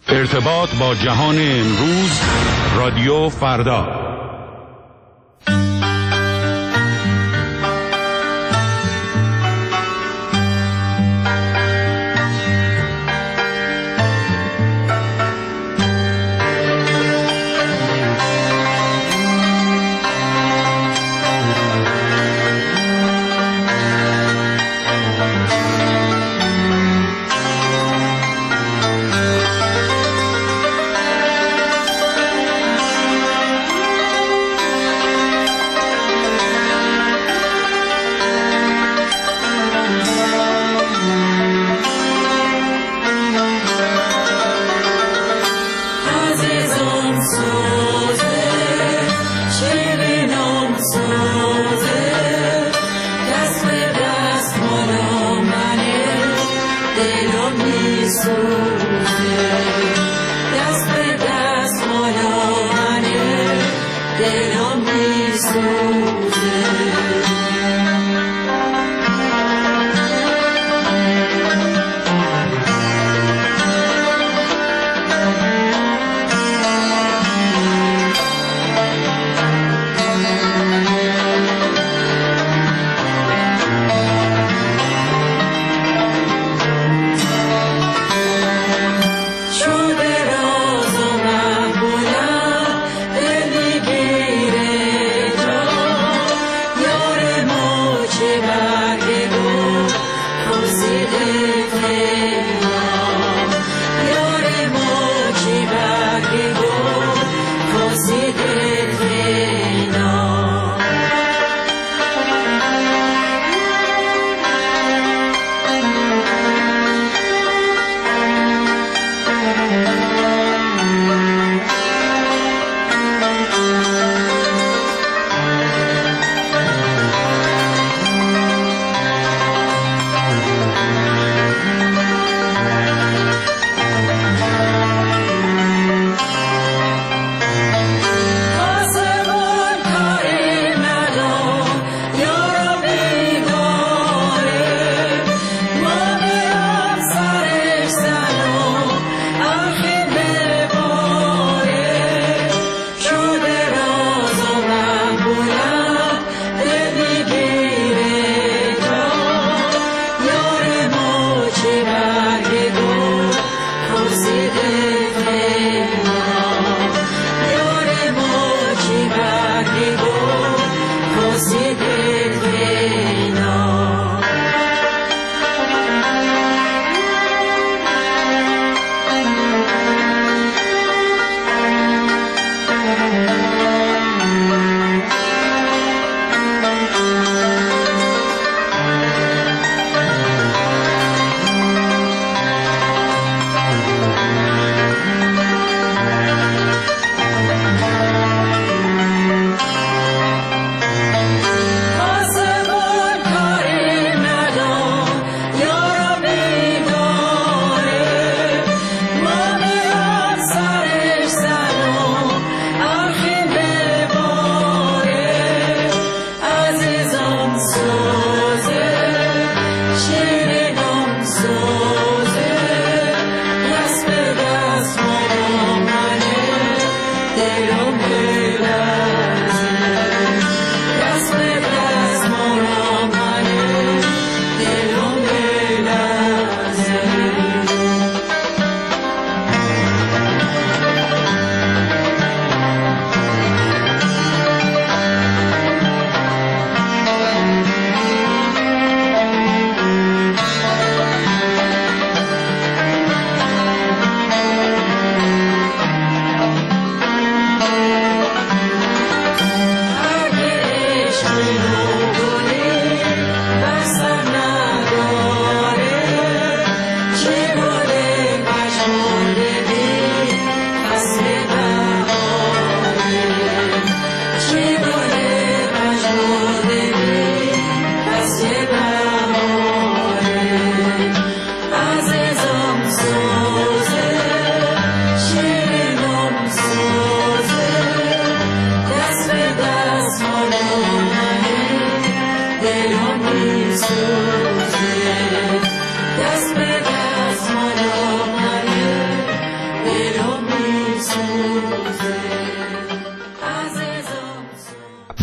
ارتباط با جهان امروز، رادیو فردا.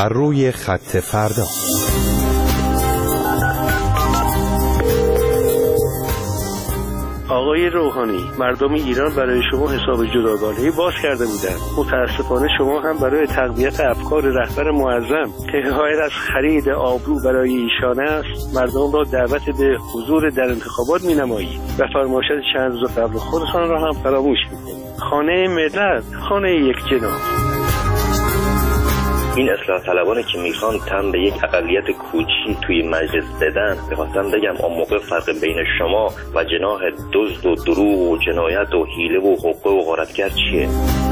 بر روی خط فردا. آقای روحانی، مردم ایران برای شما حساب جداگانه‌ای باز کرده بودند. متاسفانه شما هم برای تقویت افکار رهبر معظم که حکایت از خرید آبرو برای ایشان است، مردم را دعوت به حضور در انتخابات می‌نمایید و فرمایشات چند روز قبل خودتان را هم فراموش می‌کنید. خانه ملت، خانه یک جناح. این اصلاح طلبانی که میخوان تن به یک اقلیت کوچی توی مجلس بدن، میخواستم بگم اون موقع فرق بین شما و جناح دزد و دروغ و جنایت و حیله و حقه و غارتگر چیه؟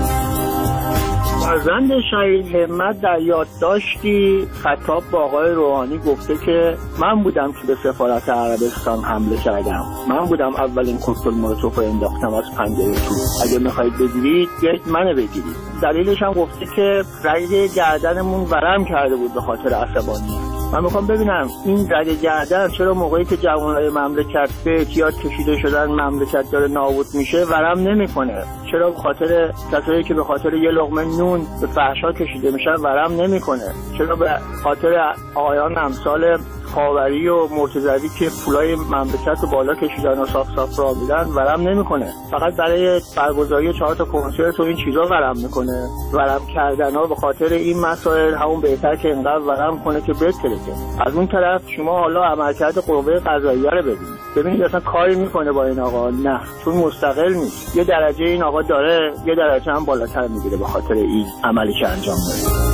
فرزند شهید همت در یادداشتی خطاب با آقای روحانی گفته که من بودم که به سفارت عربستان حمله کردم، من بودم اولین کوکتل مولوتوف رو انداختم از پنجره تو، اگه میخواید بگیرید بیایید منو بگیرید. دلیلش هم گفته که رگ گردنمون ورم کرده بود به خاطر عصبانیت. من میخوام ببینم این رگ گردن چرا موقعی که جوانای مملکت به اعتیاد کشیده شدن، مملکت داره نابود میشه، ورم نمیکنه؟ چرا به خاطر کسایی که به خاطر یه لقمه نون به فحشا کشیده میشن ورم نمیکنه؟ چرا به خاطر آقایان امثال خاوری و مرتضوی که پولای مملکت رو بالا کشیدن و صاف راه میدن ورم نمیکنه؟ فقط برای برگزاری 4 تا کنسرت و این چیزا ورم میکنه. ورم کردن ها به خاطر این مسائل همون بهتر که اینقدر ورم کنه که بترکه. از اون طرف شما حالا عملکرد قوه قضاییه رو ببینید اصلا کاری میکنه با این آقا؟ نه، چون مستقل نیست. یه درجه این آقا داره، یه درجه هم بالاتر میگیره به خاطر این عملی که انجام داده.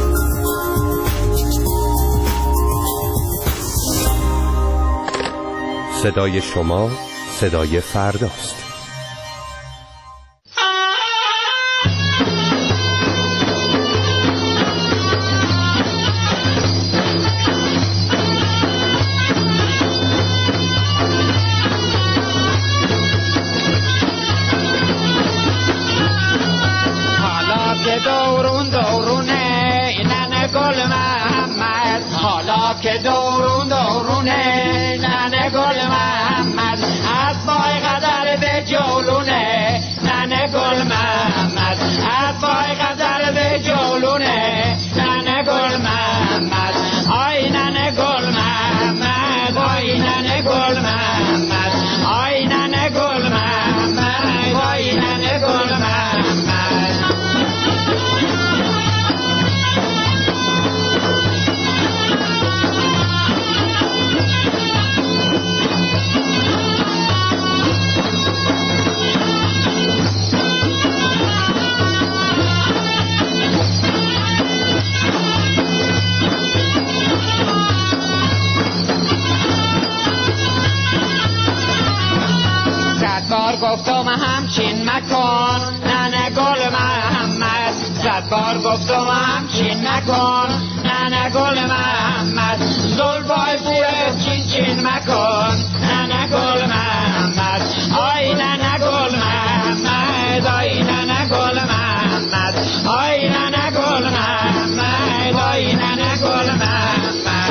صدای شما صدای فرداست. حالا که دورونه اینن گل محمد، حالا که دورونه ننه گل محمد، از پای قدر به جولونه ننه گل محمد، از پای قدر به جولونه ننه گل محمد. آی ننه گل محمد، آی ننه گل محمد، آی ننه گل محمد، آی ننه گل محمد. گفتم همچین مکن ننه گل محمد، 100 بار گفتم همچین مکن ننه گل محمد، زلفای پور چین مکن ننه گل محمد. آی ننه گل محمد، آی ننه گل محمد، آی ننه گل محمد، آی ننه گل محمد.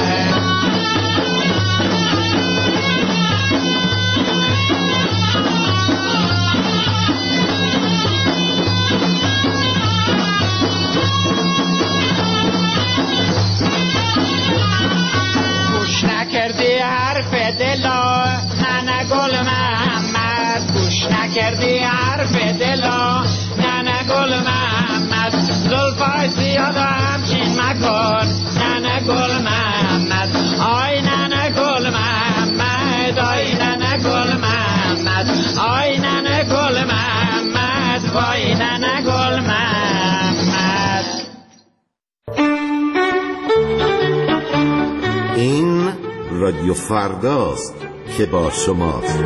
نکردی حرف دلا ننه گل محمد، گوش نکردی حرف دلا ننه گل محمد، زلفای زیاد همچین مکن ننه گل محمد. آی ننه گل محمد، آی ننه گل محمد، آی ننه گل محمد، وای ننه گل محمد. این رادیو فرداست که با شماست.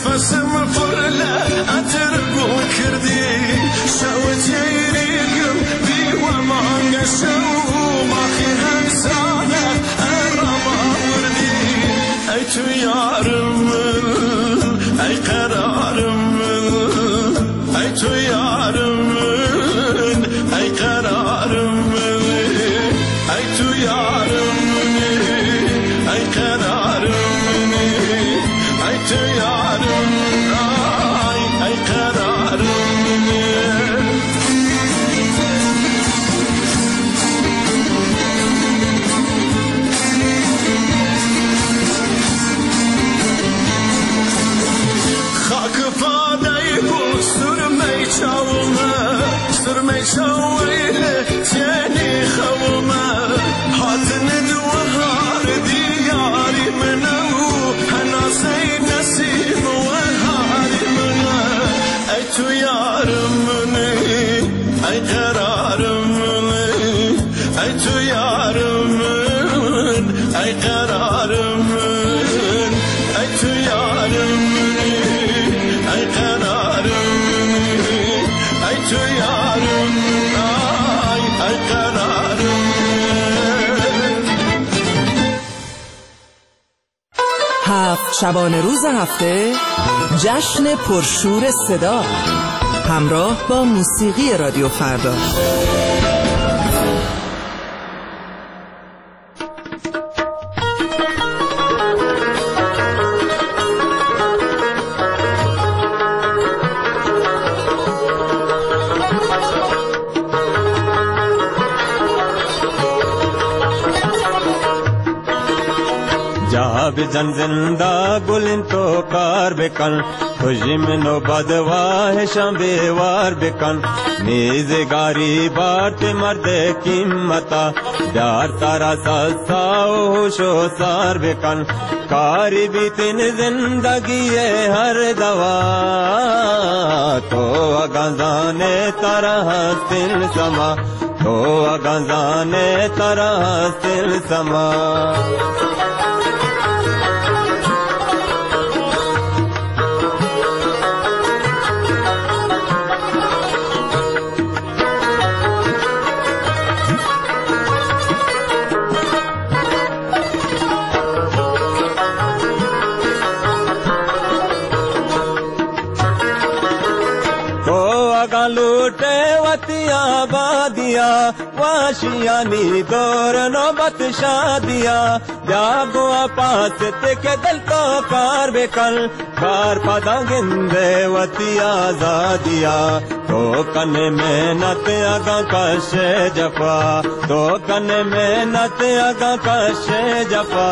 نفسم فرلا أتربو كردي شوتيريكم بي وما نشو ما خيها سانا الرما وردي أي تيارم أي قرارم أي تيارم أي قرارم أي تيارم أي قرارم أي تيارم أي قرارم خاک پادای بو سرمه چاومه سرمه چاویله تینی خومه حاتن دوهار دیاری منو هنازی نسیم و هاری منه ای تو یارم منی ای قرارم منی ای تو یارم من ای قرارم من ای تو یارم منی ای قرارم ای تو یارم ای قرارم. هفت شبانه روز هفته جشن پرشور صدا همراه با موسیقی رادیو فردا. जन जिंदा गुलिन तो कार बेकन खुशी में नो बदवाह शंबेवार बेकन नीज़े गारी बात मर्दे कीमता प्यार तारा साओ होशो सार बेकन कारी बीतिन जिंदगी है हर दवा तो अगंजाने तारा हस्तिल समा तो अगंजाने तारा हस्तिल समा लूटे वतिया बादिया वाशियानी दौर नौबत शादिया जागो पास के दिल तो कार बेकल कार पदा गिंदे वतिया जादिया तो कन मेहनत अगा कशे जफा तो कन मेहनत अगा कशे जफा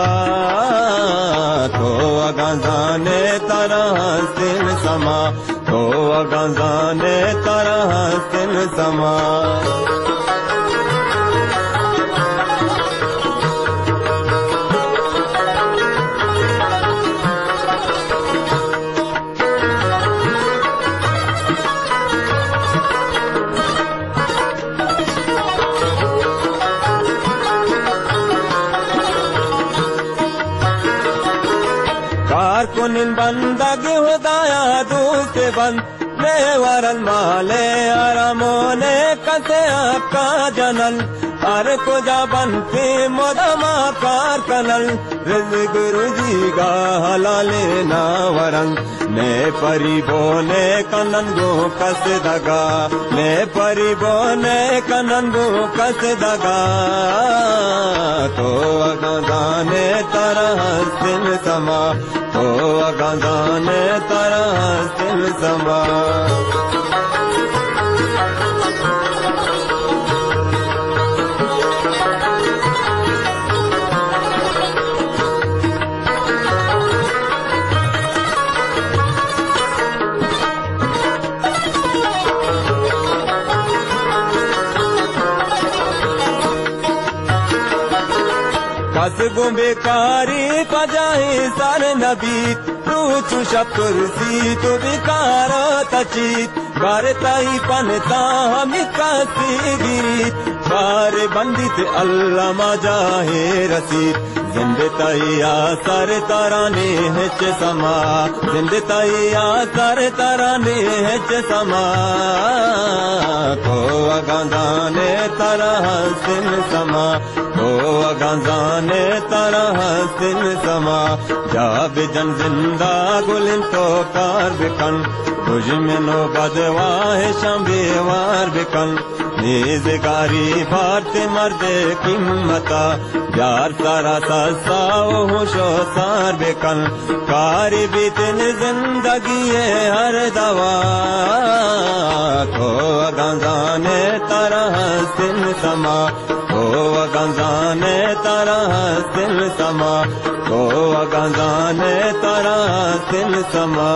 तो अगा जाने तरह सिल समा तो अगा जाने तरह सिल समा कुनिन बंदगी हुदाया दूसरे बंद ले वरन माले आरामोने कसे आपका जनल हर को जा बनती मोदमा कार कनल रिज़्क़ रुजी का हलाले ना वरंग ने परिबोने कनन गो कस दगा ने परिबोने कनन गो कस दगा तो अगंजाने तरह सिल समा तो अगंजाने तरह सिल समा कसगो बेकारी पजाही सर नबी तू चुशब कुर्सी तो बेकार तचीत गारताई पनता हमी कासी गिरी बार बंदित अल्लाह मजाहे रसीद जिंदताई आसर ताराने हेच समा जिंदताई आसर ताराने हेच समा को अगांजाने तरह सिन समा को अगांजाने तरह सिन समा जाब जन जिंदा गुलिन तो कार बिकन तुझ में नो बदवाह शंबेवार बिकन नेज़गारी भारत मर्दे कीमता यार सारा सासाओ होशो सार बेकन कारी बीतन जिंदगी हर दवा को अगंजाने तरह सिन समा को अगंजाने तरह सिन समा को अगंजाने तरह सिन समा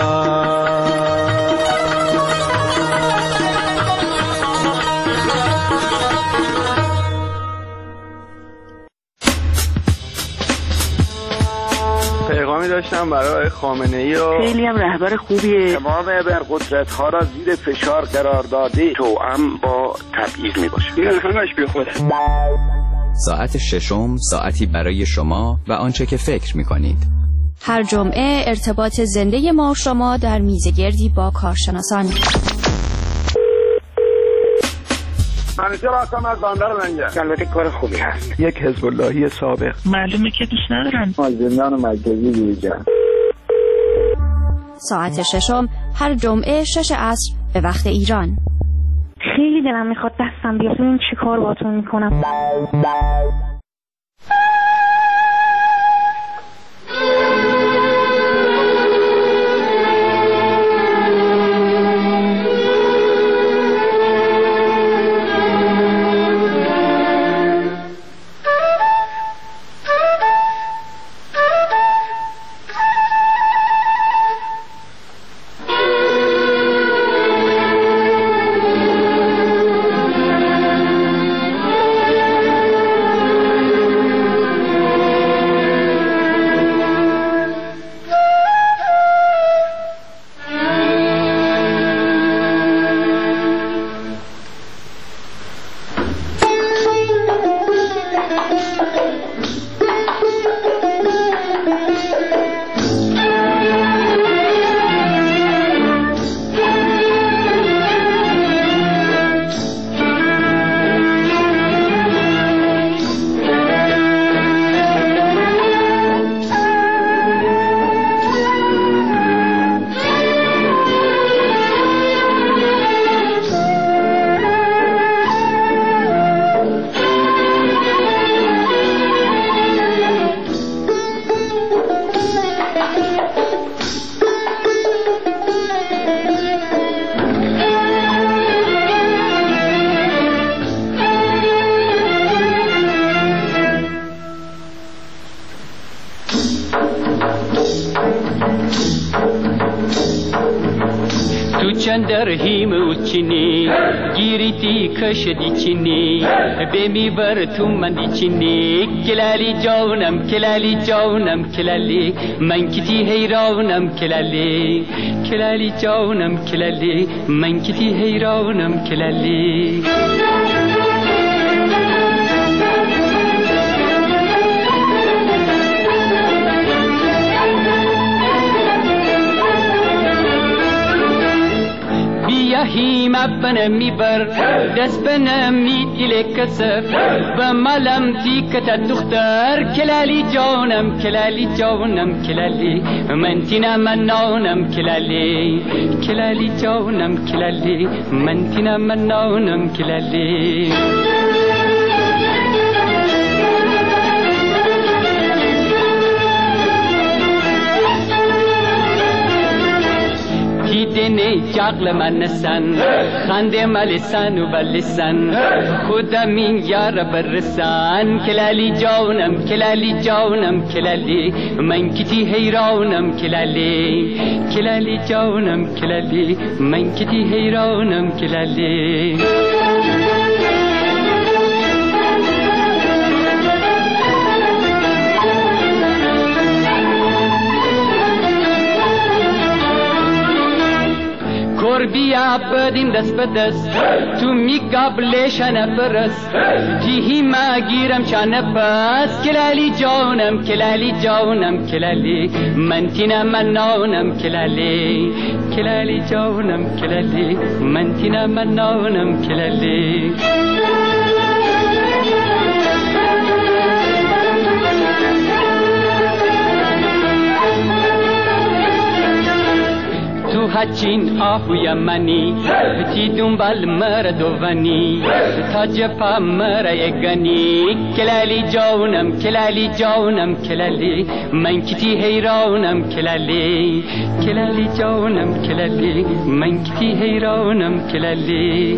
پیغامی داشتم برای خامنه‌ای و خیلی هم رهبر خوبیه. تمام ابرقدرت‌ها را زیر فشار قرار داده توأم با تبعیض میباشه. این همش بیخوده. ساعت ششم ساعتی برای شما و آنچه که فکر می‌کنید. هر جمعه ارتباط زنده ما و شما در میزگردی با کارشناسان. منیجر هستم از بندر لنگر. البته کار خوبی هست. یک حزب اللهی سابق. معلومه که دوست ندارن از زندان مرکزی بیرون. ساعت ششم هر جمعه 6 عصر به وقت ایران. خیلی دلم میخواد دستم بیاد ببین چی کار باهاتون میکنم. چندر هیم اوچینی گیریتی کشدی چینی بمی بر تو مندی چینی کلالی جانم کلالی جانم کلالی من کتی حیرانم کلالی کلالی جانم کلالی من کتی حیرانم کلالی هیم ابن میبر دست بنم میدیل کسر و ملم تیکت دختر کلالی جانم کلالی جانم کلالی من تینا منانم کلالی کلالی جانم کلالی من تینا منانم کلالی دنی جاغل من سن خنده مال سن و بلسن خدا من یار برسان کلالی جانم کلالی جانم کلالی من کتی حیرانم کلالی کلالی جانم کلالی من کتی حیرانم کلالی بیا بدین دست به دست تو می قبلشن پرست جیهی ما گیرم چانه پس کلالی جانم کلالی جانم کلالی من تینا من نانم کلالی کلالی جانم کلالی من تینا من نانم کلالی تو هچین آهوی منی تی دنبال مردوانی تا جفا مرایگانی کلالی جانم کلالی جانم کلالی من کتی حیرانم کلالی کلالی جانم کلالی من کتی حیرانم کلالی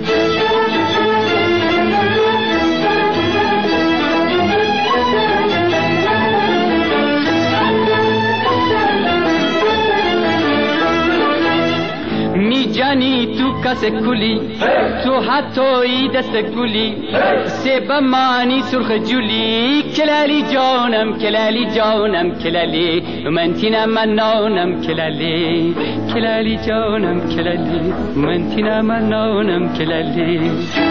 جانی تو کس کلی تو حتی دست گلی سب مانی سرخ جولی کلالی جانم کلالی جانم کلالی من تینا من نانم کلالی کلالی جانم کلالی من تینا من نانم کلالی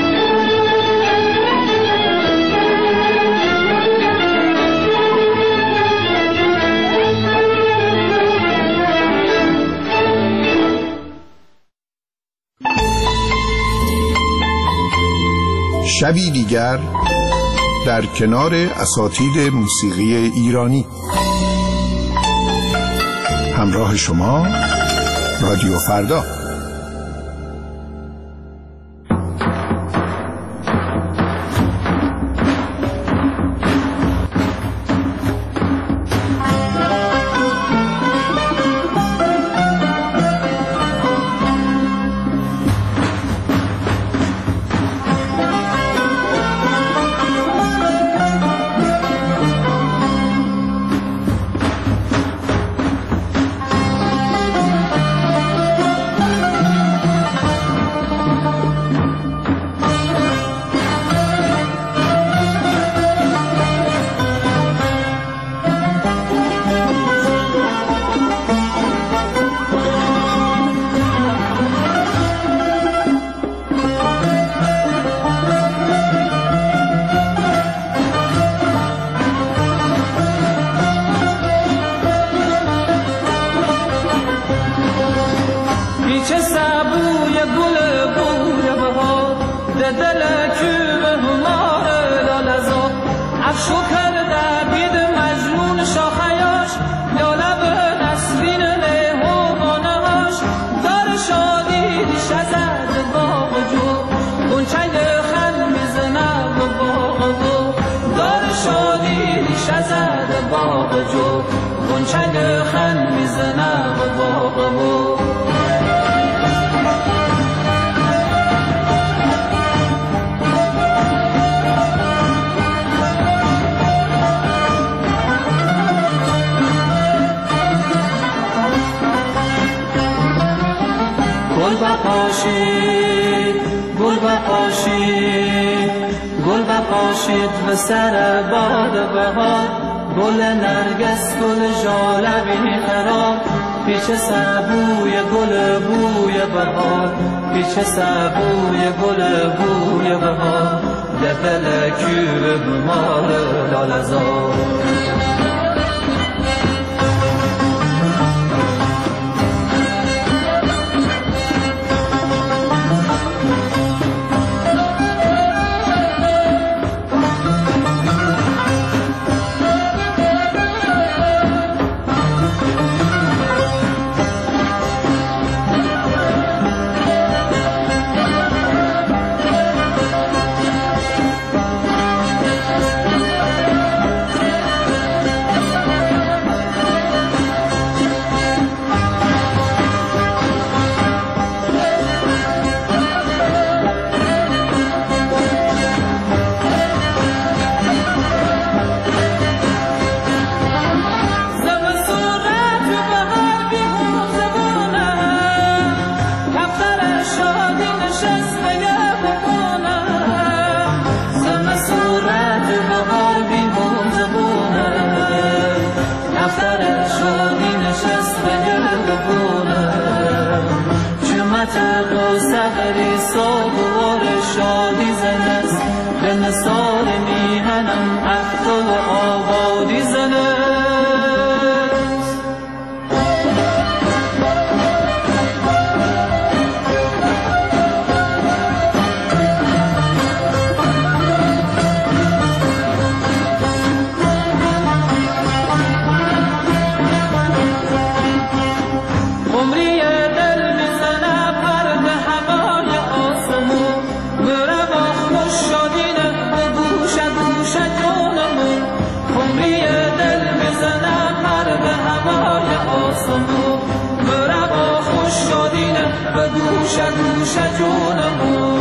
شبی دیگر در کنار اساتید موسیقی ایرانی. همراه شما رادیو فردا. و سر باد بهار گل نرگس گل ژالبی خراب پیش سبوی گل بوی بهار پیش سبوی گل بوی بهار دفل کیو بمال لالزار نطق و سفری ساگوار شادی زنست به نثار میهنم عهد و آبادی زنست. گوش جونمون